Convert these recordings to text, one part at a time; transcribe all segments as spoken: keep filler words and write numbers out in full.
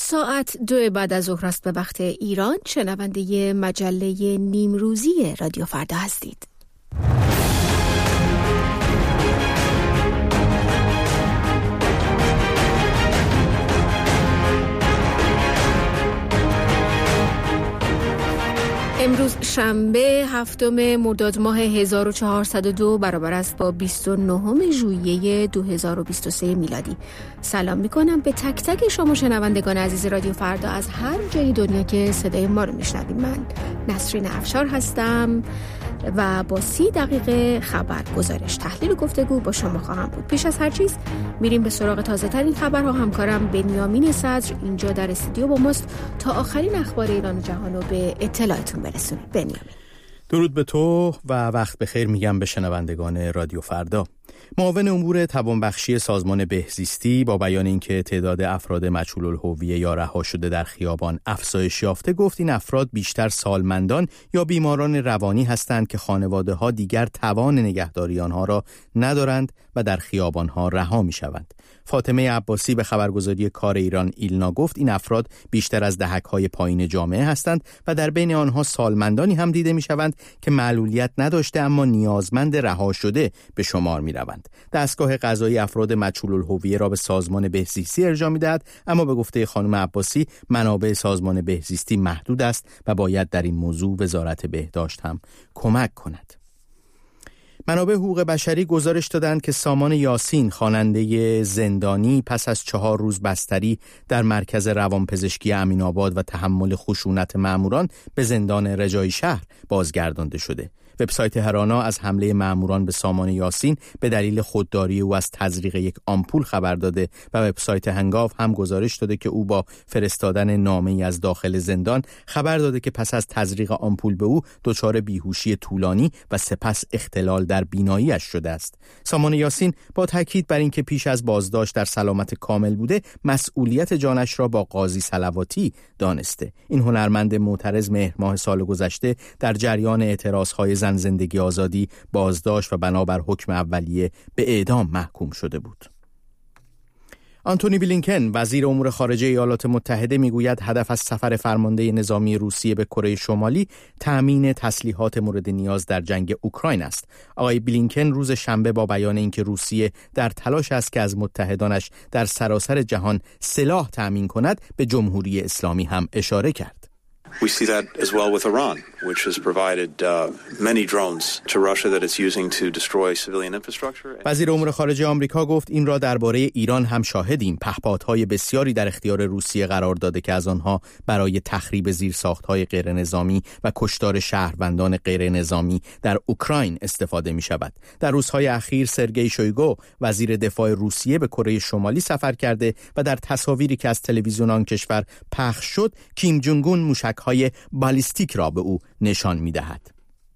ساعت دو بعد از ظهر است به وقت ایران. شنونده مجله نیمروزی رادیو فردا هستید. امروز شنبه هفتم مرداد ماه هزار و چهارصد و دو برابر است با بیست و نهم ژوئیه دو هزار و بیست و سه میلادی. سلام میکنم به تک تک شما شنوندگان عزیز رادیو فردا از هر جای دنیا که صدای ما رو میشنوید. من نسرین افشار هستم و با سی دقیقه خبر، گزارش، تحلیل و گفتگو با شما خواهم بود. پیش از هر چیز میریم به سراغ تازه ترین خبرها. همکارم بنیامین صدر اینجا در استودیو با ماست تا آخرین اخبار ایران و جهان رو به اطلاعتون برسونه. بنیامین. درود به تو و وقت بخیر میگم به شنوندگان رادیو فردا. معاون امور توانبخشی سازمان بهزیستی با بیان اینکه تعداد افراد مجهول الهویه یا رها شده در خیابان افزایش یافته، گفت این افراد بیشتر سالمندان یا بیماران روانی هستند که خانواده‌ها دیگر توان نگهداری آنها را ندارند و در خیابان‌ها رها می‌شوند. فاطمه عباسی به خبرگزاری کار ایران ایلنا گفت این افراد بیشتر از دهک‌های پایین جامعه هستند و در بین آنها سالمندانی هم دیده می‌شوند که معلولیت نداشته اما نیازمند رها شده به شمار می‌روند. دستگاه قضایی افراد مجهول الهویه را به سازمان بهزیستی ارجاع می‌دهد، اما به گفته خانم عباسی منابع سازمان بهزیستی محدود است و باید در این موضوع وزارت بهداشت هم کمک کند. منابع حقوق بشری گزارش دادند که سامان یاسین، خواننده زندانی، پس از چهار روز بستری در مرکز روانپزشکی امین‌آباد و تحمل خشونت ماموران به زندان رجایی شهر بازگردانده شده. وبسایت هرانا از حمله ماموران به سامان یاسین به دلیل خودداری او از تزریق یک آمپول خبر داده و وبسایت هنگاو هم گزارش داده که او با فرستادن نامه‌ای از داخل زندان خبر داده که پس از تزریق آمپول به او دچار بیهوشی طولانی و سپس اختلال در بیناییش شده است. سامان یاسین با تاکید بر اینکه پیش از بازداشت در سلامت کامل بوده، مسئولیت جانش را با قاضی صلواتی دانسته. این هنرمند معترض مهر ماه سال گذشته در جریان اعتراض‌های زن زندگی آزادی بازداشت و بنابر حکم اولیه به اعدام محکوم شده بود. آنتونی بلینکن وزیر امور خارجه ایالات متحده میگوید هدف از سفر فرمانده نظامی روسیه به کره شمالی تأمین تسلیحات مورد نیاز در جنگ اوکراین است. آقای بلینکن روز شنبه با بیان اینکه روسیه در تلاش است که از متحدانش در سراسر جهان سلاح تأمین کند به جمهوری اسلامی هم اشاره کرد. We see that as well with Iran, which has provided uh, many drones to Russia that it's using to destroy civilian infrastructure. وزیر امور خارجه آمریکا گفت این را درباره ایران هم شاهدیم. پهپادهای بسیاری در اختیار روسیه قرار داده که از آنها برای تخریب زیرساخت‌های غیر نظامی و کشتار شهروندان غیر نظامی در اوکراین استفاده می شود. در روزهای اخیر سرگئی شویگو وزیر دفاع روسیه به کره شمالی سفر کرده و در تصاویری که از تلویزیون آن کشور پخش شد، کیم جونگ اون موشک های بالیستیک را به او نشان می‌دهد.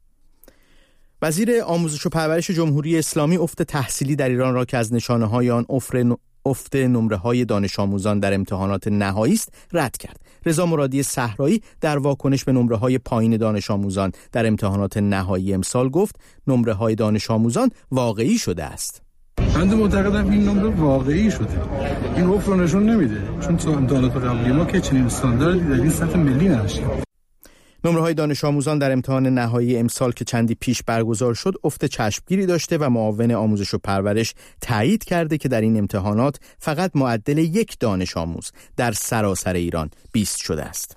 وزیر آموزش و پرورش جمهوری اسلامی افت تحصیلی در ایران را که از نشانه‌های آن افت نمره‌های دانش آموزان در امتحانات نهایی است رد کرد. رضا مرادی صحرایی در واکنش به نمره‌های پایین دانش آموزان در امتحانات نهایی امسال گفت نمره‌های دانش آموزان واقعی شده است. من معتقدم این نمره واقعی شده. این افت رو نشون نمیده، چون تو امتحانات قبلی ما که چنین استانداردی در این سطح ملی نداشتیم. نمره‌های دانش آموزان در امتحان نهایی امسال که چندی پیش برگزار شد افت چشمگیری داشته و معاون آموزش و پرورش تایید کرده که در این امتحانات فقط معدل یک دانش آموز در سراسر ایران بیست شده است.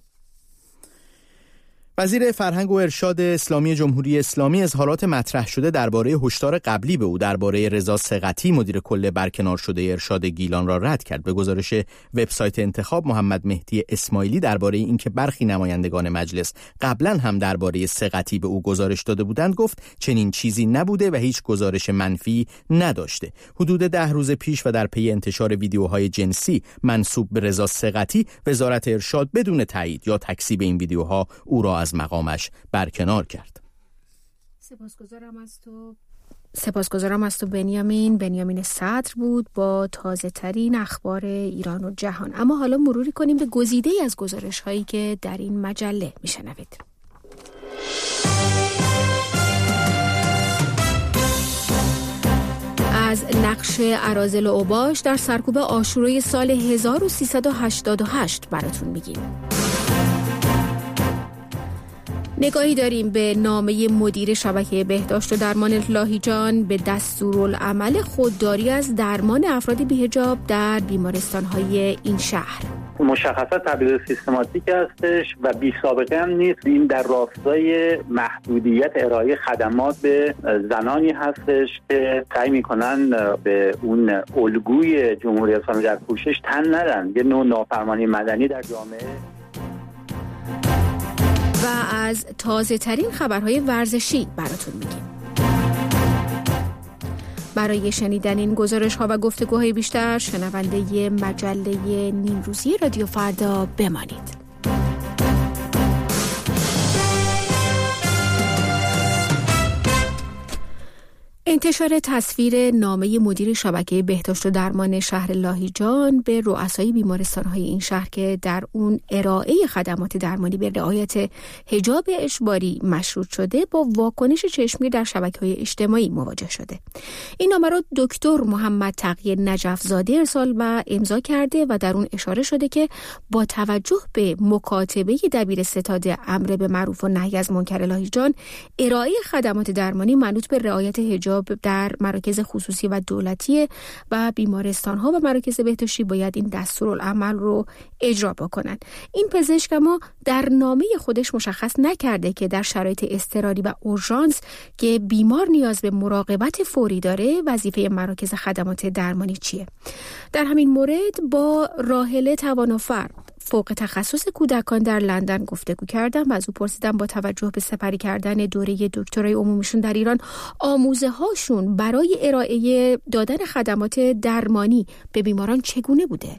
وزیر فرهنگ و ارشاد اسلامی جمهوری اسلامی اظهارات مطرح شده درباره هشدار قبلی به او درباره رضا ثقتی مدیر کل برکنار شده ارشاد گیلان را رد کرد. به گزارش وبسایت انتخاب، محمد مهدی اسماعیلی درباره اینکه برخی نمایندگان مجلس قبلا هم درباره ثقتی به او گزارش داده بودند گفت چنین چیزی نبوده و هیچ گزارش منفی نداشته. حدود ده روز پیش و در پی انتشار ویدیوهای جنسی منسوب به رضا ثقتی، وزارت ارشاد بدون تایید یا تکذیب این ویدیوها او را از مقامش برکنار کرد. سپاسگزارم از تو سپاسگزارم از تو بنیامین. بنیامین صدر بود با تازه ترین اخبار ایران و جهان. اما حالا مروری کنیم به گزیده‌ای از گزارش هایی که در این مجله میشنوید. از نقش اراذل و اوباش در سرکوب عاشورای سال هزار و سیصد و هشتاد و هشت براتون میگیم. نگاهی داریم به نامه مدیر شبکه بهداشت و درمان لاهیجان به دستورالعمل خودداری از درمان افراد بی‌حجاب در بیمارستان‌های این شهر. مشخصات تبلیغ سیستماتیک هستش و بی سابقه هم نیست. این در راستای محدودیت ارائه خدمات به زنانی هستش که سعی میکنن به اون الگوی جمهوری اسلامی در پوشش تن ندن، یه نوع نافرمانی مدنی در جامعه. و از تازه ترین خبرهای ورزشی براتون میگیم. برای شنیدن این گزارش ها و گفتگوهای بیشتر شنونده مجله نیمروزی رادیو فردا بمانید. انتشار تصویر نامه مدیر شبکه بهداشت و درمان شهر لاهیجان به رؤسای بیمارستان‌های این شهر که در اون ارائه خدمات درمانی به رعایت حجاب اجباری مشروط شده با واکنش چشمگیر در شبکه‌های اجتماعی مواجه شده. این نامه را دکتر محمد تقی نجف‌زاده ارسال و امضا کرده و در اون اشاره شده که با توجه به مکاتبه دبیرستاد امر به معروف و نهی از منکر لاهیجان، ارائه خدمات درمانی منوط به رعایت حجاب در مراکز خصوصی و دولتی و بیمارستان‌ها و مراکز بهداشتی باید این دستورالعمل رو اجرا بکنن. این پزشک اما در نامه خودش مشخص نکرده که در شرایط اضطراری و اورژانس که بیمار نیاز به مراقبت فوری داره وظیفه مراکز خدمات درمانی چیه. در همین مورد با راحله توانافر فوق تخصص کودکان در لندن گفتگو کردم و از او پرسیدم با توجه به سپری کردن دوره دکترای عمومیشون در ایران آموزه هاشون برای ارائه دادن خدمات درمانی به بیماران چگونه بوده؟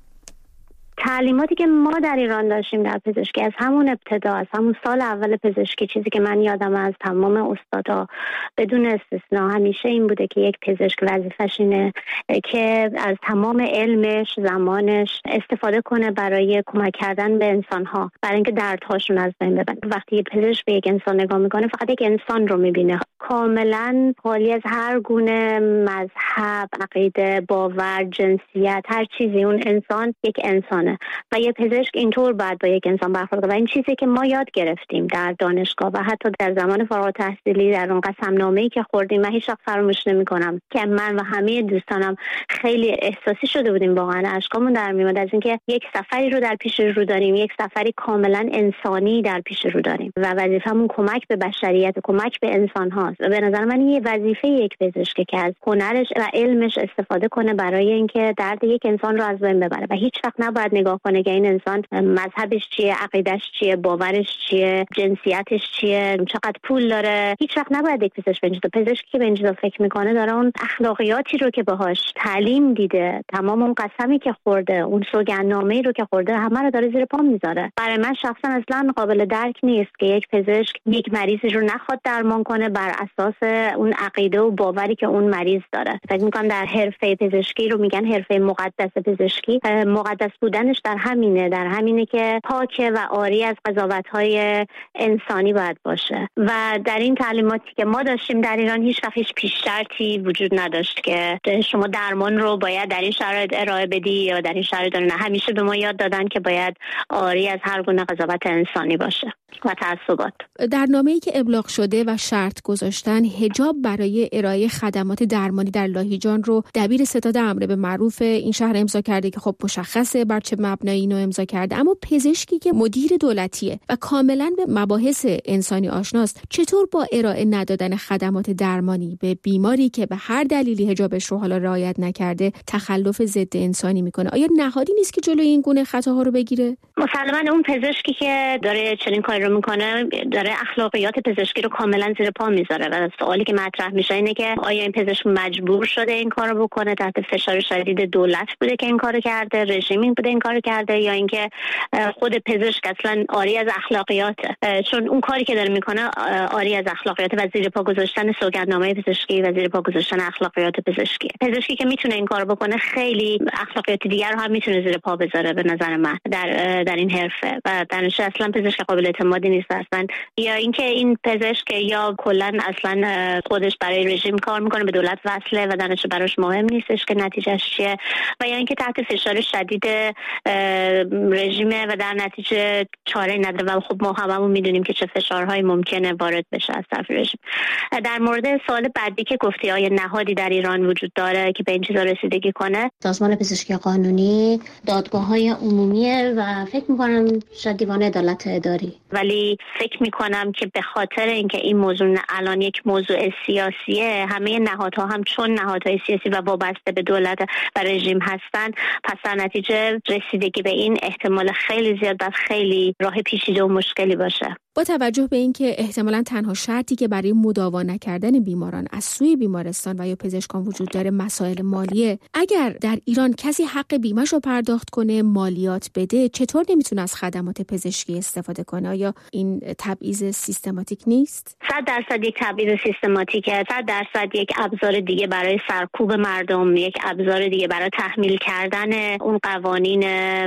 تعلیماتی که ما در ایران داشتیم در پزشکی از همون ابتدا، از همون سال اول پزشکی، چیزی که من یادم از تمام استادا بدون استثنا همیشه این بوده که یک پزشک وظیفش اینه که از تمام علمش، زمانش استفاده کنه برای کمک کردن به انسان‌ها، برای اینکه دردهاشون از بین ببره. وقتی یه پزشک به یک انسان نگاه میکنه فقط یک انسان رو میبینه، کاملا خالی از هر گونه مذهب، عقیده، باور، جنسیت، هر چیزی. اون انسان یک انسانه و یه پزشک اینطور باید با یک انسان برخورد کنه و این چیزی که ما یاد گرفتیم در دانشگاه و حتی در زمان فارغ التحصیلی در اون قسمنامه‌ای که خوردیم. من هیچ وقت فراموش نمی‌کنم که من و همه دوستانم خیلی احساسی شده بودیم، واقعا اشکامون در میومد از اینکه یک سفری رو در پیش رو داریم، یک سفری کاملا انسانی در پیش رو داریم و وظیفمون کمک به بشریت، کمک به انسان هاست. به نظر من یه وظیفه یک پزشکه که از هنرش و علمش استفاده کنه برای اینکه درد یک انسان رو از بین ببره و هیچ وقت نباید نگاه کنه که این انسان مذهبش چیه، عقیدش چیه، باورش چیه، جنسیتش چیه، چقدر پول داره. هیچ وقت نباید یک پزشک بنجید. پزشکی که به این چیزا فکر میکنه داره اون اخلاقیاتی رو که باهاش تعلیم دیده، تمام اون قسمی که خورده، اون سوگندنامه‌ای رو که خورده، همه رو داره زیر پا میذاره. برای من شخصا اصلا قابل درک نیست که یک پزشک یک مریضی رو نخواد درمان کنه بر اساس اون عقیده و باوری که اون مریض داره. فکر میکنم در حرفه پزشکی رو میگن حرفه مقدس پزشکی، مقدس بودنش در همینه، در همینه که پاکه و عاری از قضاوت‌های انسانی باید باشه. و در این تعلیماتی که ما داشتیم در ایران هیچ وقت هیچ پیش شرطی وجود نداشت که شما درمان رو باید در این شرایط ارائه بدی یا در این شرایط نه. همیشه به ما یاد دادن که باید عاری از هر گونه قضاوت انسانی باشه و تعصبات. در نامه‌ای که ابلاغ شده و شرط گذاشتن حجاب برای ارائه خدمات درمانی در لاهیجان رو دبیر ستاد امر به معروف این شهر امضا کرده که خب مشخصه بر چه مبنایی اینو امضا کرده، اما پزشکی که مدیر دولتیه و کاملا به مباحث انسانی آشناست چطور با ارائه ندادن خدمات درمانی به بیماری که به هر دلیلی حجابش رو حالا رعایت نکرده تخلف ضد انسانی میکنه؟ آیا نهادی نیست که جلوی این گونه خطاها رو بگیره؟ مسلماً اون پزشکی که داره چنین کاری رو میکنه داره اخلاقیات پزشکی رو کاملا زیر پا میذاره و سوالی که مطرح میشه اینه که آیا این پزشک مجبور شده این کارو بکنه، تحت فشار شدید دولت بوده که این کارو کرده، رژیمی بوده این کار کرده یا اینکه خود پزشک اصلا عاری از اخلاقیاته، چون اون کاری که داره میکنه عاری از اخلاقیات و زیر پا گذاشتن سوگندنامه پزشکی و زیر پا گذاشتن اخلاقیات پزشکی. پزشکی که میتونه این کارو بکنه خیلی اخلاقیات دیگر رو هم میتونه زیر پا بذاره به نظر من در در این حرفه و در نتیجه اصلا پزشک قابل اعتمادی نیست اصلا. یا اینکه این پزشک یا کلا اصلا خودش برای رژیم کار میکنه، به دولت وصله و در نتیجه براش مهم نیستش که نتیجهش چیه، و یا اینکه تحت فشار شدید رژیمه و در نتیجه چاره نداره و خب ما هممون میدونیم که چه فشارهایی ممکنه وارد بشه از طرف رژیم. در مورد سوال بعدی که گفتی آیا نهادی در ایران وجود داره که به این چیزا رسیدگی کنه، سازمان پزشکی قانونی، دادگاه‌های عمومیه و فکر می‌کنم شاید دیوان عدالت اداری. ولی فکر می‌کنم که به خاطر اینکه این موضوع الان یک موضوع سیاسیه، همه نهادها هم چون نهادهای سیاسی و وابسته به دولت و رژیم هستن، پس در نتیجه رسیدگی به این احتمال خیلی زیاد و خیلی راه پیچیده و مشکلی باشه. با توجه به اینکه احتمالاً تنها شرطی که برای مداوا نکردن بیماران از سوی بیمارستان و یا پزشکان وجود داره مسائل مالیه، اگر در ایران کسی حق بیمه‌شو پرداخت کنه، مالیات بده، چطور نمیتونه از خدمات پزشکی استفاده کنه؟ آیا این تبعیض سیستماتیک نیست؟ صد درصد یک تبعیض سیستماتیکه، صد درصد یک ابزار دیگه برای سرکوب مردم، یک ابزار دیگه برای تحمیل کردن اون قوانین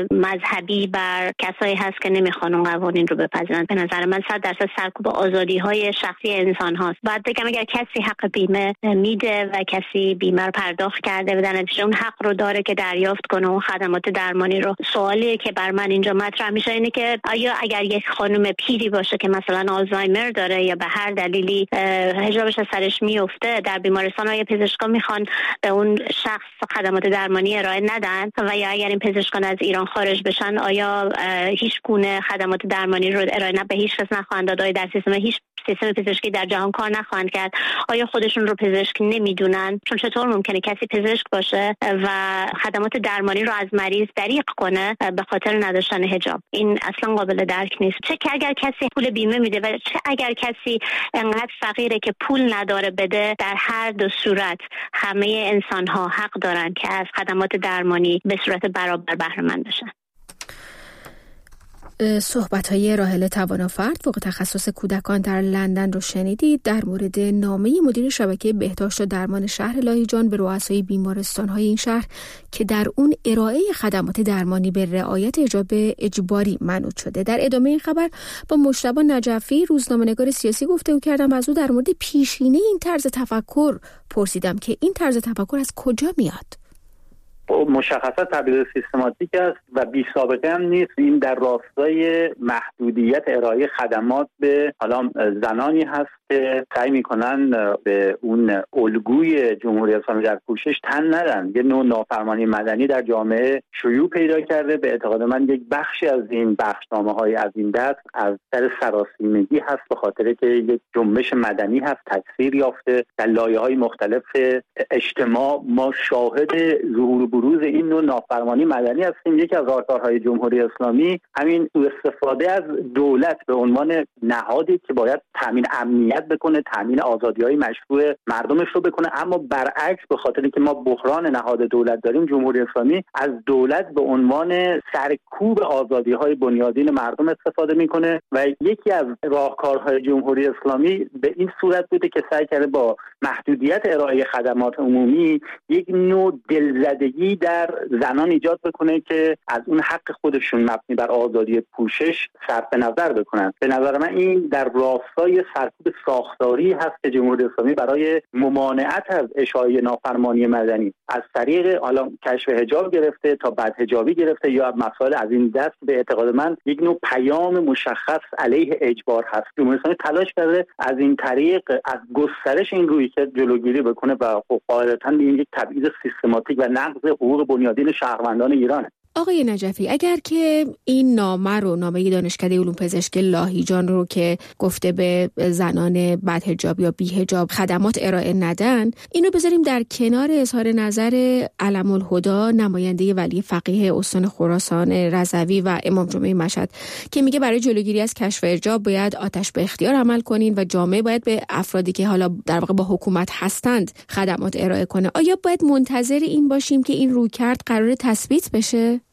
مذهبی بر کسایی هست که نمیخوان اون قوانین رو بپذیرند. به نظر من صد درصد سرکوب آزادی‌های شخصی انسان هاست. بعد بگم اگر کسی حق بیمه میده و کسی بیمه رو پرداخت کرده و در نتیجه اون حق رو داره که دریافت کنه اون خدمات درمانی رو، سوالی که بر من اینجا مطرح میشه اینه که آیا اگر یک خانم پیری باشه که مثلا آلزایمر داره یا به هر دلیلی حجابش از سرش میفته، در بیمارستان های پزشکان میخوان به اون شخص خدمات درمانی ارائه ندن و یا اگر این پزشکان از ایران خارج بشن، آیا هیچ گونه خدمات درمانی رو ارائه نه به هیچ نخواهند داد؟ آیا در سیستم هیچ سیستم پزشکی در جهان کار نخواهند کرد؟ آیا خودشون رو پزشک نمیدونن؟ چون چطور ممکنه کسی پزشک باشه و خدمات درمانی رو از مریض دریغ کنه به خاطر نداشتن حجاب؟ این اصلا قابل درک نیست. چه که اگر کسی پول بیمه میده و چه اگر کسی انقدر فقیره که پول نداره بده، در هر دو صورت همه انسان ها حق دارن که از خدمات درمانی به صورت برابر بهره مند بشن. صحبت‌های راحله توانافرد فوق تخصص کودکان در لندن رو شنیدید در مورد نامه مدیر شبکه بهداشت و درمان شهر لاهیجان به رؤسای بیمارستان‌های این شهر که در اون ارائه خدمات درمانی به رعایت حجاب اجباری منوط شده. در ادامه این خبر با مجتبی نجفی روزنامه‌نگار سیاسی گفتگو کردم و از او در مورد پیشینه این طرز تفکر پرسیدم که این طرز تفکر از کجا میاد. مشخصا تبعیض سیستماتیک است و بی سابقه هم نیست. این در راستای محدودیت ارائه خدمات به حالا زنانی هست که سعی میکنن به اون الگوی جمهوری اسلامی در کوشش تن ندن. یه نوع نافرمانی مدنی در جامعه شیوع پیدا کرده. به اعتقاد من یک بخشی از این بخشنامه‌های از این دست از سر سراسیمگی هست، به خاطر که یک جنبش مدنی هست تکثیر یافته در لایه‌های مختلف اجتماع. ما شاهد ظهور بروز این نوع نافرمانی مدنی هستیم. یکی از راهکارهای جمهوری اسلامی همین استفاده از دولت به عنوان نهادی که باید تامین امنیت بکنه، تامین آزادی‌های مشروع مردمش رو بکنه، اما برعکس به خاطر اینکه ما بحران نهاد دولت داریم، جمهوری اسلامی از دولت به عنوان سرکوب آزادی‌های بنیادین مردم استفاده میکنه و یکی از راهکارهای جمهوری اسلامی به این صورت بوده که سعی کرده با محدودیت ارائه خدمات عمومی یک نوع دلزدگی در زنان ایجاد بکنه که از اون حق خودشون مبنی بر آزادی پوشش صرف نظر بکنن. به نظر من این در راستای سرکوب ساختاری هست که جمهوری اسلامی برای ممانعت از اشاعه نافرمانی مدنی از طریق حالا کشف حجاب گرفته تا بدحجابی گرفته یا مسائل از این دست به اعتقاد من یک نوع پیام مشخص علیه اجبار هست. جمهوری اسلامی تلاش کرده از این طریق از گسترش این رویکرد جلوگیری بکنه و خب قاعدتاً این یک تبعیض سیستماتیک و نقض حقوق بنیادین شهروندان ایرانه. آقای نجفی، اگر که این نامه رو نامه دانشکده علوم پزشکی لاهیجان رو که گفته به زنان بدحجاب یا بی‌حجاب خدمات ارائه ندن، اینو بذاریم در کنار اظهار نظر علم الهدا نماینده ولی فقیه استان خراسان رضوی و امام جمعه مشهد که میگه برای جلوگیری از کشف حجاب باید آتش به اختیار عمل کنین و جامعه باید به افرادی که حالا در واقع با حکومت هستند خدمات ارائه کنه. آیا باید منتظر این باشیم که این رویکرد قرار تثبیت بشه؟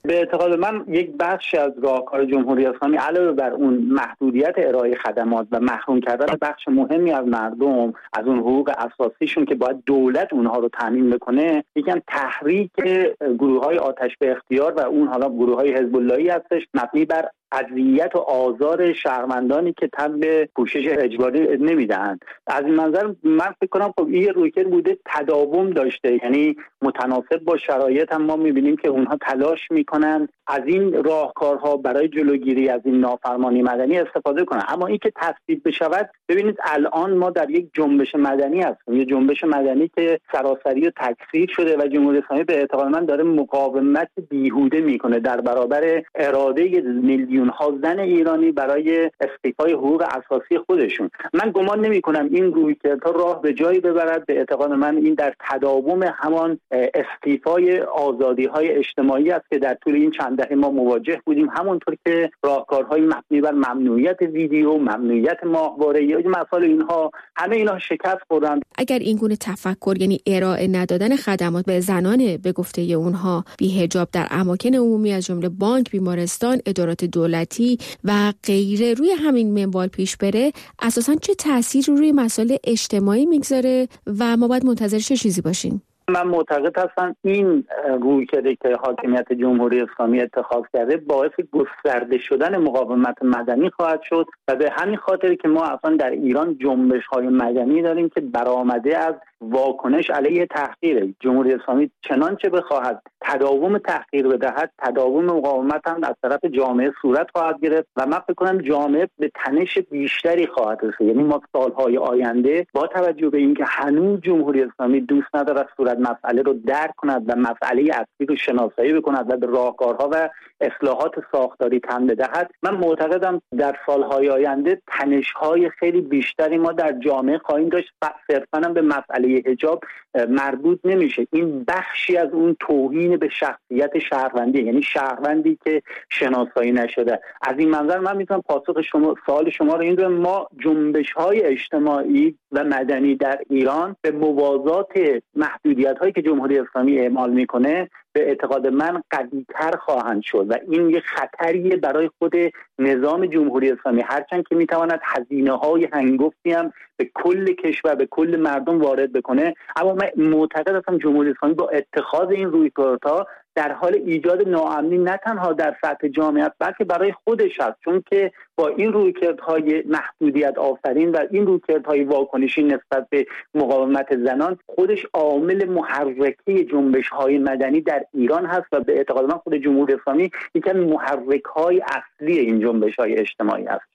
به اعتقاد من یک بخش از راهکار جمهوری اسلامی علاوه بر اون محدودیت ارائه خدمات و محروم کردن بخش مهمی از مردم از اون حقوق اساسیشون که باید دولت اونها رو تامین بکنه، یکم تحریک گروه‌های آتش به اختیار و اون حالا گروه‌های حزب اللهی هستش مبنی بر اذیت و آزار شهروندانی که تن به پوشش اجباری نمیدهند. از این منظر من فکر کنم خب این رویکرد بوده تداوم داشته، یعنی متناسب با شرایط هم ما میبینیم که اونها تلاش میکنن از این راهکارها برای جلوگیری از این نافرمانی مدنی استفاده کنن. اما این که تصویب بشود، ببینید الان ما در یک جنبش مدنی هستیم، یه جنبش مدنی که سراسری و تکثیر شده و جمهوری اسلامی به اعتقاد من داره مقاومت بیهوده میکنه در برابر اراده میلیون ها زن ایرانی برای استیفای حقوق اساسی خودشون. من گمان نمی کنم این رویکردها راه به جایی ببرد. به اعتقاد من این در تداوم همان استیفای آزادی های اجتماعی است که در طول این چند دهه ما مواجه بودیم، همونطور که راهکارهای مبنی بر ممنوعیت ویدیو، ممنوعیت ماهواره یا مسائل اینها، همه اینها شکست خوردن. اگر این گونه تفکر، یعنی ارائه ندادن خدمات به زنان به گفته اونها بی‌حجاب در اماکن عمومی از جمله بانک، بیمارستان، ادارات دولتی و غیره روی همین منوال پیش بره، اساساً چه تأثیری روی مسائل اجتماعی میگذاره و ما باید منتظر چه چیزی باشیم؟ من معتقد هستم این رویکردی که حاکمیت جمهوری اسلامی اتخاذ کرده باعث گسترده شدن مقاومت مدنی خواهد شد و به همین خاطر که ما اصلا در ایران جنبش‌های مدنی داریم که برآمده از واکنش علیه تحقیر. جمهوری اسلامی چنانچه بخواهد تداوم تحقیر بدهد، تداوم مقاومت هم از طرف جامعه صورت خواهد گرفت و من فکر کنم جامعه به تنش بیشتری خواهد رسید. یعنی ما سالهای آینده با توجه به اینکه هنوز جمهوری اسلامی دوست ندارد صورت مسئله رو درک کند و مسئله اصلی رو شناسایی بکند و به راهکارها و اصلاحات ساختاری تن بدهد، من معتقدم در سالهای آینده تنش‌های خیلی بیشتری ما در جامعه خواهیم داشت. صرفاً به مسئله حجاب مربوط نمیشه. این بخشی از اون توهین به شخصیت شهروندی، یعنی شهروندی که شناسایی نشده. از این منظر من میتونم پاسخ شما سوال شما رو این رو، ما جنبش‌های اجتماعی و مدنی در ایران به موازات محدودیت‌هایی که جمهوری اسلامی اعمال میکنه به اعتقاد من قوی‌تر خواهند شد و این یک خطریه برای خود نظام جمهوری اسلامی، هرچند که میتواند هزینه‌های هنگفتی هم به کل کشور، به کل مردم وارد بکنه. اما من معتقد هستم جمهوری اسلامی با اتخاذ این رویکردها در حال ایجاد ناامنی نه تنها در سطح جامعه است بلکه برای خودش است، چون که با این رویکردهای محدودیت آفرین و این رویکردهای واکنشی نسبت به مقاومت زنان خودش عامل محرکه جنبش‌های مدنی در ایران هست و به اعتقاد من خود جمهوری اسلامی یکی از محرک‌های اصلی این جنبش‌های اجتماعی است.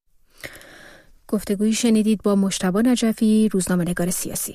گفتگویی شنیدید با مجتبی نجفی، روزنامه‌نگار سیاسی.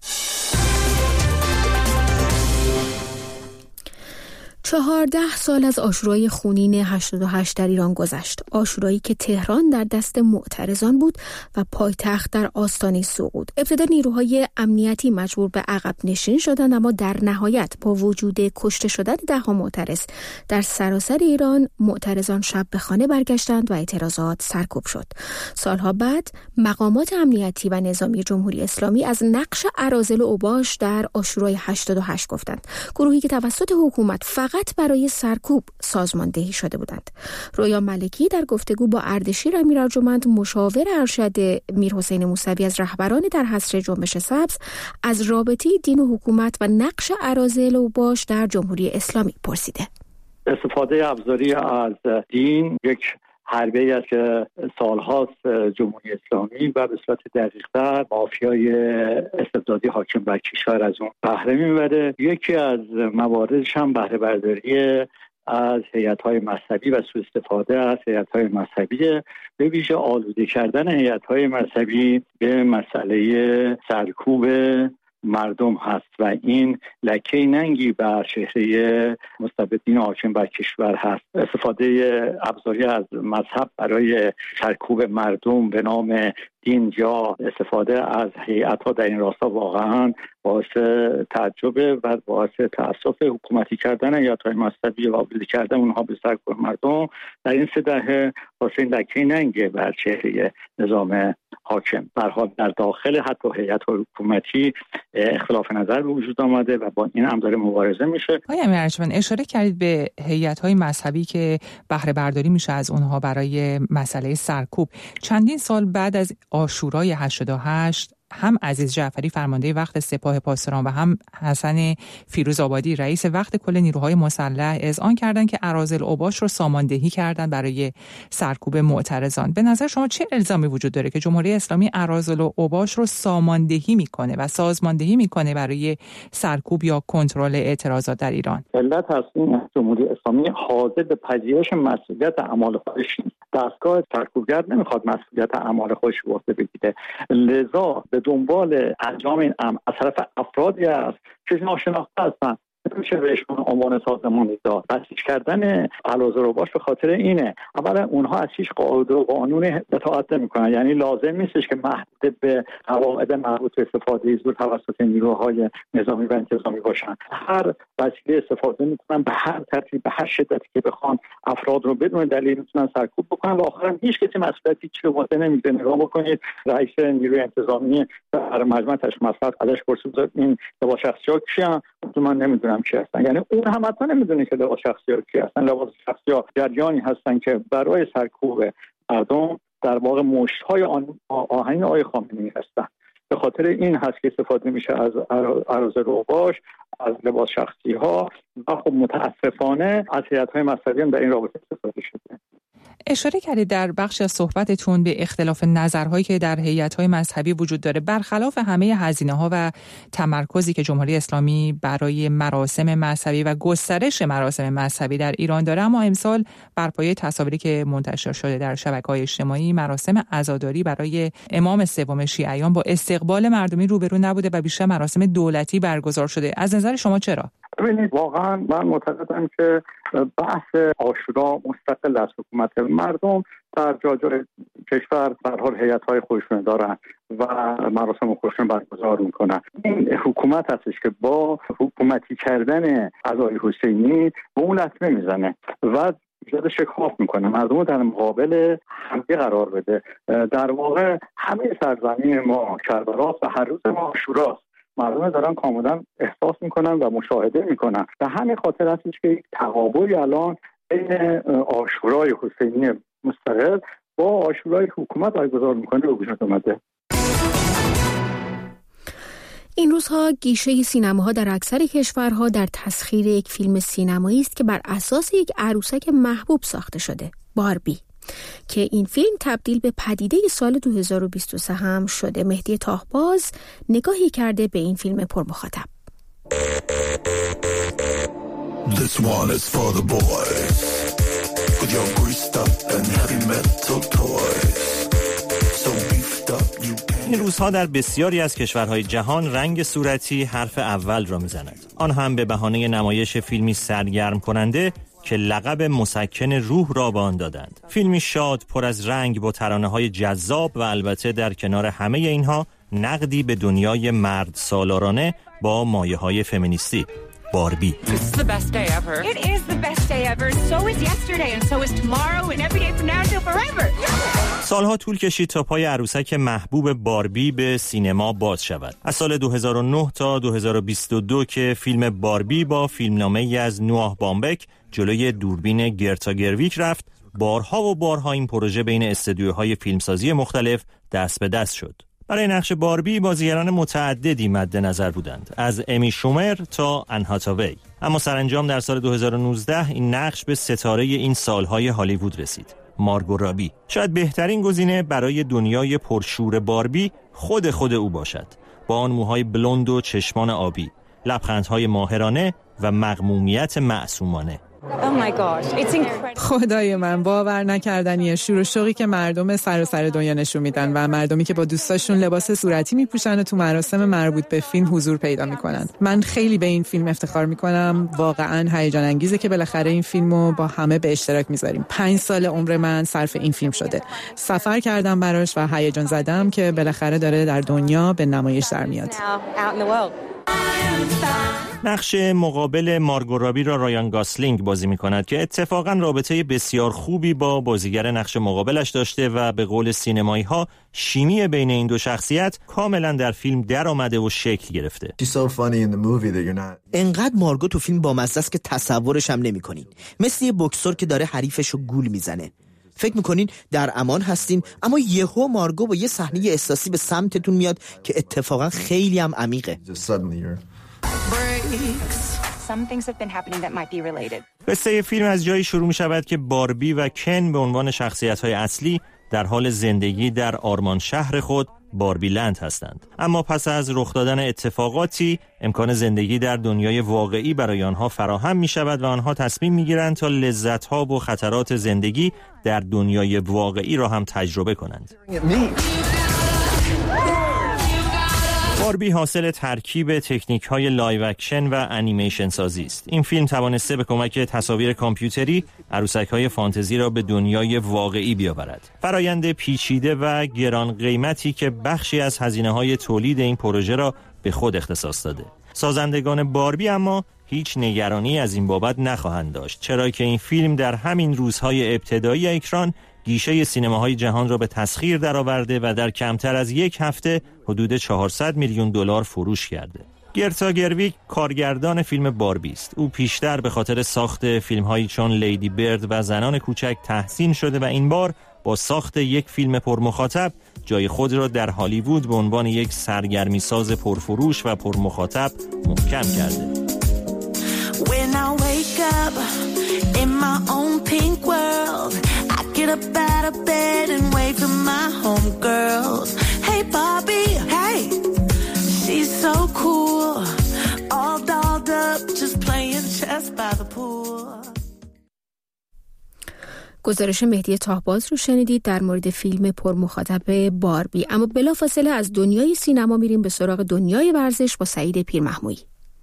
چهارده سال از عاشورای خونین هشتاد و هشت در ایران گذشت. عاشورایی که تهران در دست معترضان بود و پایتخت در آستانه سقوط. ابتدا نیروهای امنیتی مجبور به عقب نشینی شدند، اما در نهایت با وجود کشته شدن ده ها معترض در سراسر ایران، معترضان شب به خانه برگشتند و اعتراضات سرکوب شد. سالها بعد مقامات امنیتی و نظامی جمهوری اسلامی از نقش اراذل و اوباش در عاشورای هشتاد و هشت گفتند. گروهی که توسط حکومت فقط برای سرکوب سازماندهی شده بودند. رویا ملکی در گفتگو با اردشیر امیرارجمند، مشاور ارشد میرحسین موسوی از رهبران در حصر جنبش سبز، از رابطه دین و حکومت و نقش اراذل و اوباش در جمهوری اسلامی پرسیده. استفاده ابزاری از دین یک حربه‌ای است که سالهاست جمهوری اسلامی و به صورت دقیق‌تر مافیای استبدادی حاکم بر کشور از اون بهره می‌بره. یکی از مواردش هم بهره برداری از هیئت‌های مذهبی و سوء استفاده از هیئت‌های مذهبی، به ویژه آلوده کردن هیئت‌های مذهبی به مسئله سرکوب مردم هست و این لکه ننگی بر چهره مستبدین حاکم بر کشور هست. استفاده ابزاری از مذهب برای سرکوب مردم به نام دین یا استفاده از هیئت‌ها در این راستا واقعا باعث تعجب و باعث تأسف. حکومتی کردن هیئت‌های مذهبی و آلوده کردن اونها به سرکوب مردم در این سه دهه واسه لکه ننگ بر چهره نظام حاکم. به هر حال در داخل حتی هیئت حکومتی اختلاف نظر به وجود آمده و با این هم داره مبارزه میشه. آقای امیرارجمند، اشاره کردید به هیئت‌های مذهبی که بهره برداری میشه از اونها برای مسئله سرکوب. چندین سال بعد از عاشورای هشتاد و هشت هم عزیز جعفری فرمانده وقت سپاه پاسداران و هم حسن فیروزآبادی رئیس وقت کل نیروهای مسلح اذعان کردند که اراذل اوباش رو ساماندهی کردن برای سرکوب معترضان. به نظر شما چه الزامی وجود داره که جمهوری اسلامی اراذل اوباش رو ساماندهی میکنه و سازماندهی میکنه برای سرکوب یا کنترل اعتراضات در ایران؟ علت اصلی جمهوری اسلامی حاضر به پذیرش مسئولیت اعمال خودش نیست. دستگاه سرکوبگر نمیخواد مسئولیت اعمال خودش رو بگیره، لذا به دنبال انجام این امر از طرف افرادی است که ناشناخته هستند. نمیشه بهشون عنوان سازمانی داد. بسیج کردن اراذل اوباش به خاطر اینه، اولا اونها از هیچ قاعده و قانون اطاعت نمیکنن، یعنی لازم نیستش که محدود به قواعد مربوط به استفاده زور توسط نیروهای نظامی و انتظامی باشن. هر وسیله استفاده میکنن به هر ترتیب، به هر شدتی که بخوان افراد رو بدون دلیل میتونن سرکوب بکنن و آخرا هیچ کسی مسئولیتی چه واسه نمیگیره. نگاه بکنید رئیس نیروی انتظامی در مجمع تشخیصات ازش پرسید این لباس شخصی‌ها کیان؟ من نمیدونم کی هستن. یعنی اون هم حتی نمیدونه که لباس شخصی‌ها کی هستن. لباس شخصی‌ها جریانی هستن که برای سرکوب مردم در واقع مشت‌های آهنین آقای خامنه‌ای هستن. به خاطر این هست که استفاده میشه از اراذل اوباش، از لباس شخصی‌ها و خب متاسفانه از هیئت‌های مذهبی هم در این رابطه استفاده شده. اشاره کردید در بخشی از صحبتتون به اختلاف نظرهایی که در هیئت‌های مذهبی وجود داره. برخلاف همه هزینه‌ها و تمرکزی که جمهوری اسلامی برای مراسم مذهبی و گسترش مراسم مذهبی در ایران داره، اما امسال بر پایه تصاویری که منتشر شده در شبکه‌های اجتماعی مراسم عزاداری برای امام سوم شیعیان با استقبال مردمی روبرو نبوده و بیشتر مراسم دولتی برگزار شده. از نظر شما چرا؟ ببینید واقعا من معتقدم که بحث عاشورا مستقل از حکومت، مردم در جاجور کشور به هر حال هیئت‌های خودشون دارن و مراسم خودشون برگزار میکنن. این حکومت هستش که با حکومتی کردن عزای حسینی به اون لطمه میزنه و ایجاد شکاف میکنه، مردم رو در مقابل همدیگه قرار بده. در واقع همه سرزمین ما کربلاست و هر روز ما عاشوراست. مردم دارن کاملا احساس میکنن و مشاهده میکنن. به همین خاطر هستش که یک تقابلی الان بین عاشورای حسینی مستقل با عاشورای حکومت برگزار میکنه به وجود اومده. این روزها گیشه سینماها در اکثر کشورها در تسخیر یک فیلم سینمایی است که بر اساس یک عروسک محبوب ساخته شده، باربی، که این فیلم تبدیل به پدیده سال دو هزار و بیست و سه هم شده. مهدی تاهباز نگاهی کرده به این فیلم پرمخاطب. This one is for the boys with your greased up and heavy metal toys. So beefed up you can. این روزها در بسیاری از کشورهای جهان رنگ صورتی حرف اول را میزند. آن هم به بهانه نمایش فیلمی سرگرم کننده که لقب مسکن روح را به آن دادند. فیلمی شاد پر از رنگ با ترانه‌های جذاب و البته در کنار همه اینها نقدی به دنیای مرد سالارانه با مایه‌های فمینیستی. باربی. This is the best day ever. It is the best day ever. So is yesterday and so is tomorrow and every day from now till forever. سالها طول کشید تا پای عروسک محبوب باربی به سینما باز شود. از سال دو هزار و نه تا دو هزار و بیست و دو که فیلم باربی با فیلمنامه‌ای از نوآه بامبک جلوی دوربین گرتا گرویک رفت، بارها و بارها این پروژه بین استودیوهای فیلمسازی مختلف دست به دست شد. برای نقش باربی بازیگران متعددی مد نظر بودند، از امی شومر تا ان هاتاوی. اما سرانجام در سال دو هزار و نوزده این نقش به ستاره این سالهای هالیوود رسید، مارگو رابی. شاید بهترین گزینه برای دنیای پرشور باربی خود خود او باشد، با آن موهای بلوند و چشمان آبی، لبخندهای ماهرانه و مغمومیت معصومانه. Oh my gosh, it's incredible. خدای من، باور نکردنیه. شور و شوقی که مردم سراسر دنیا نشون میدن و مردمی که با دوستاشون لباس صورتی میپوشن و تو مراسم مربوط به فیلم حضور پیدا میکنن. من خیلی به این فیلم افتخار میکنم. واقعا هیجان انگیزه که بالاخره این فیلمو با همه به اشتراک میذاریم. پنج سال عمر من صرف این فیلم شده. سفر کردم براش و هیجان زدم که بالاخره داره در دنیا به نمایش در میاد. نقش مقابل مارگو رابی را رایان گاسلینگ بازی می‌کند که اتفاقاً رابطه بسیار خوبی با بازیگر نقش مقابلش داشته و به قول سینمایی‌ها شیمی بین این دو شخصیت کاملاً در فیلم در آمده و شکل گرفته. انقدر مارگو تو فیلم بامزه است که تصورش هم نمی‌کنین. مثل یه بوکسور که داره حریفشو گول میزنه. فکر میکنین در امان هستین، اما یهو مارگو با یه صحنه احساسی به سمتتون میاد که اتفاقا خیلی هم عمیقه. قصه فیلم از جایی شروع می شود که باربی و کن به عنوان شخصیت‌های اصلی در حال زندگی در آرمان شهر خود باربی لند هستند. اما پس از رخ دادن اتفاقاتی امکان زندگی در دنیای واقعی برای آنها فراهم می شود و آنها تصمیم می گیرند تا لذت‌ها و خطرات زندگی در دنیای واقعی را هم تجربه کنند. باربی حاصل ترکیب تکنیک‌های لایو اکشن و انیمیشن سازی است. این فیلم توانسته به کمک تصاویر کامپیوتری عروسک‌های فانتزی را به دنیای واقعی بیاورد. فرآیند پیچیده و گران قیمتی که بخشی از هزینه‌های تولید این پروژه را به خود اختصاص داده. سازندگان باربی اما هیچ نگرانی از این بابت نخواهند داشت، چرا که این فیلم در همین روزهای ابتدایی اکران گیشه سینماهای جهان را به تسخیر درآورده و در کمتر از یک هفته حدود چهارصد میلیون دلار فروش کرده. گرتا گرویگ کارگردان فیلم باربی است. او پیشتر به خاطر ساخت فیلم‌هایی چون لیدی برد و زنان کوچک تحسین شده و این بار با ساخت یک فیلم پرمخاطب جای خود را در هالیوود به عنوان یک سرگرمی ساز پرفروش و پرمخاطب محکم کرده. When I wake up in my own pink world, I get up out of bed and wave to my homegirls. Hey Bobby, hey, she's so cool, all dolled up, just playing chess by the pool. گزارش مهدی تاهباز رو شنیدید در مورد فیلم پرمخاطب باربی. اما بلافاصله از دنیای سینما میریم به سراغ دنیای ورزش با سعید پیرمحمودی.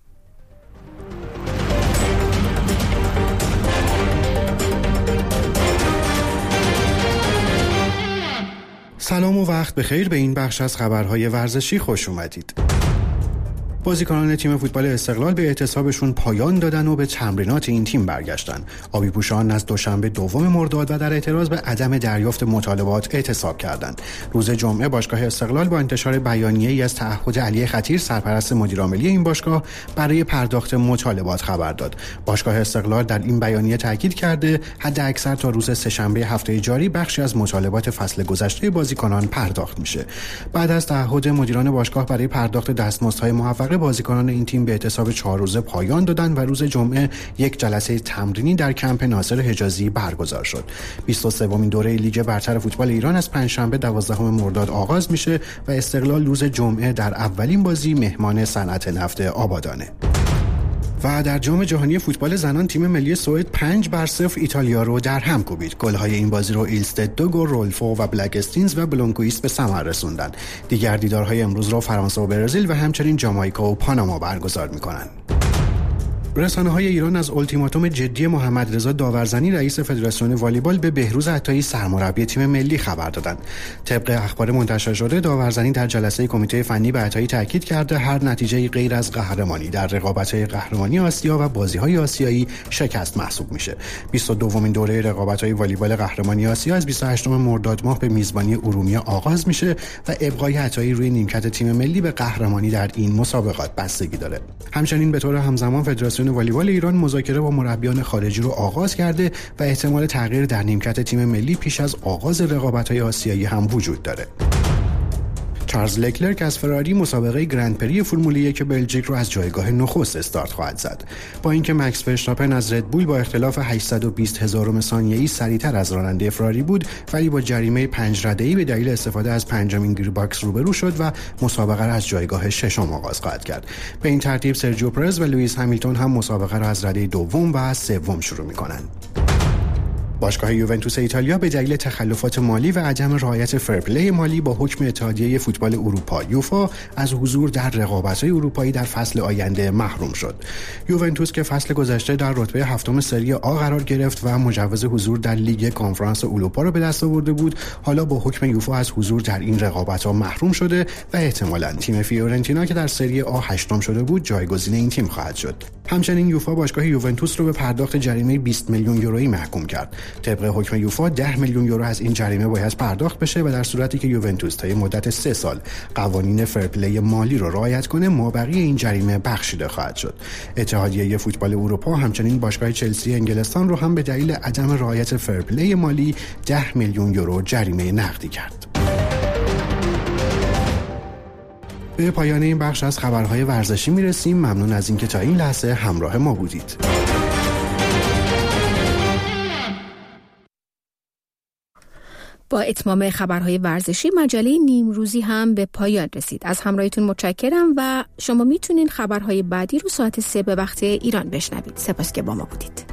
سلام و وقت بخیر، به این بخش از خبرهای ورزشی خوش اومدید. بازیکنان تیم فوتبال استقلال به اعتصابشون پایان دادن و به تمرینات این تیم برگشتن. آبی پوشان از دوشنبه دوم مرداد و در اعتراض به عدم دریافت مطالبات اعتصاب کردند. روز جمعه باشگاه استقلال با انتشار بیانیه‌ای از تعهد علی خطیر سرپرست مدیرعاملی این باشگاه برای پرداخت مطالبات خبر داد. باشگاه استقلال در این بیانیه تاکید کرده حداکثر تا روز سه‌شنبه هفته جاری بخشی از مطالبات فصل گذشته بازیکنان پرداخت میشه. بعد از تعهد مدیران باشگاه برای پرداخت دستمزدهای موفق بازیکنان این تیم به اعتصاب چهار روزه پایان دادند و روز جمعه یک جلسه تمرینی در کمپ ناصر حجازی برگزار شد. بیست و سومین دوره لیگ برتر فوتبال ایران از پنجشنبه دوازدهم مرداد آغاز میشه و استقلال روز جمعه در اولین بازی مهمان صنعت نفت آبادانه. و در جام جهانی فوتبال زنان تیم ملی سوئد پنج بر صفر ایتالیا رو در هم کوبید. گل‌های این بازی رو ایلستد دوگو، رولفو و بلکستینز و بلونکویست به ثمر رسوندن. دیگر دیدارهای امروز رو فرانسه و برزیل و همچنین جامائیکا و پاناما برگزار می‌کنند. رسانه‌های ایران از التیماتوم جدی محمد رضا داورزنی رئیس فدراسیون والیبال به بهروز عطایی سرمربی تیم ملی خبر دادند. طبق اخبار منتشر شده داورزنی در جلسه کمیته فنی به عطایی تاکید کرده هر نتیجه غیر از قهرمانی در رقابت‌های قهرمانی آسیا و بازی‌های آسیایی شکست محسوب میشه. بیست و دومین دوره رقابت‌های والیبال قهرمانی آسیا از بیست و هشتم مرداد ماه به میزبانی ارومیه آغاز میشه و ابقای عطایی روی نیمکت تیم ملی به قهرمانی در این مسابقات بستگی داره. همچنین به طور همزمان فدراسیون والیبال ایران مذاکره با مربیان خارجی رو آغاز کرده و احتمال تغییر در نیمکت تیم ملی پیش از آغاز رقابت‌های آسیایی هم وجود داره. چارلز لکلرک از فراری مسابقه گرند پری فرمول یک بلژیک رو از جایگاه نخست استارت خواهد زد. با اینکه مکس ورشتاپن از ردبول با اختلاف هشتصد و بیست هزارم ثانیه‌ای سریعتر از راننده فراری بود، ولی با جریمه پنج رده‌ای به دلیل استفاده از پنجمین گیرباکس روبرو شد و مسابقه را از جایگاه ششم آغاز خواهد کرد. به این ترتیب سرجیو پرز و لوئیس همیلتون هم مسابقه را از رده دوم و سوم شروع می‌کنند. باشگاه یوونتوس ایتالیا به دلیل تخلفات مالی و عدم رعایت فرپلی مالی با حکم اتحادیه فوتبال اروپا یوفا از حضور در رقابت‌های اروپایی در فصل آینده محروم شد. یوونتوس که فصل گذشته در رتبه هفتم سری آ قرار گرفت و مجوز حضور در لیگ کنفرانس اروپا را به دست آورده بود، حالا با حکم یوفا از حضور در این رقابت‌ها محروم شده و احتمالاً تیم فیورنتینا که در سری آ هشتم شده بود جایگزین این تیم خواهد شد. همچنین یوفا باشگاه یوونتوس رو به پرداخت جریمه بیست میلیون یورویی محکوم کرد. طبق حکم یوفا ده میلیون یورو از این جریمه باید پرداخت بشه و در صورتی که یوونتوس تا مدت سه سال قوانین فرپلی مالی رو رعایت کنه مابقی این جریمه بخشیده خواهد شد. اتحادیه فوتبال اروپا همچنین باشگاه چلسی انگلستان رو هم به دلیل عدم رعایت فرپلی مالی ده میلیون یورو جریمه نقدی کرد. به پایان این بخش از خبرهای ورزشی میرسیم. ممنون از اینکه تا این لحظه همراه ما بودید. با اتمام خبرهای ورزشی مجله نیمروزی هم به پایان رسید. از همراهیتون متشکرم و شما میتونین خبرهای بعدی رو ساعت سه به وقت ایران بشنوید. سپاس که با ما بودید.